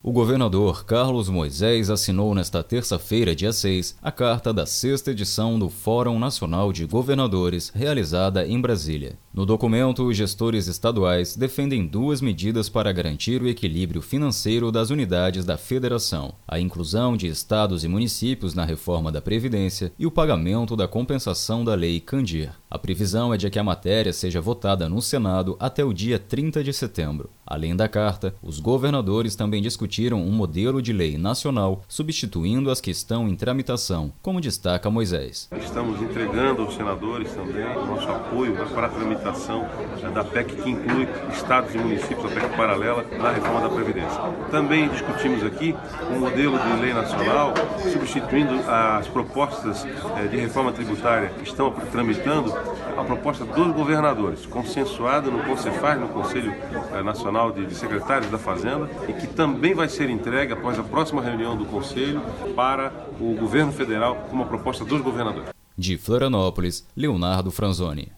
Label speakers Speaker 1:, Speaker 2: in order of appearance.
Speaker 1: O governador Carlos Moisés assinou nesta terça-feira, dia 6, a carta da 6ª edição do Fórum Nacional de Governadores, realizada em Brasília. No documento, os gestores estaduais defendem duas medidas para garantir o equilíbrio financeiro das unidades da federação: a inclusão de estados e municípios na reforma da Previdência e o pagamento da compensação da Lei Candir. A previsão é de que a matéria seja votada no Senado até o dia 30 de setembro. Além da carta, os governadores também discutiram um modelo de lei nacional, substituindo as que estão em tramitação, como destaca Moisés.
Speaker 2: Estamos entregando aos senadores também o nosso apoio para a tramitação da PEC que inclui estados e municípios, a PEC paralela na reforma da Previdência. Também discutimos aqui um modelo de lei nacional, substituindo as propostas de reforma tributária que estão tramitando, a proposta dos governadores, consensuada no CONCEFAZ, no Conselho Nacional de Secretários da Fazenda, e que também vai ser entregue após a próxima reunião do Conselho para o governo federal como uma proposta dos governadores.
Speaker 1: De Florianópolis, Leonardo Franzoni.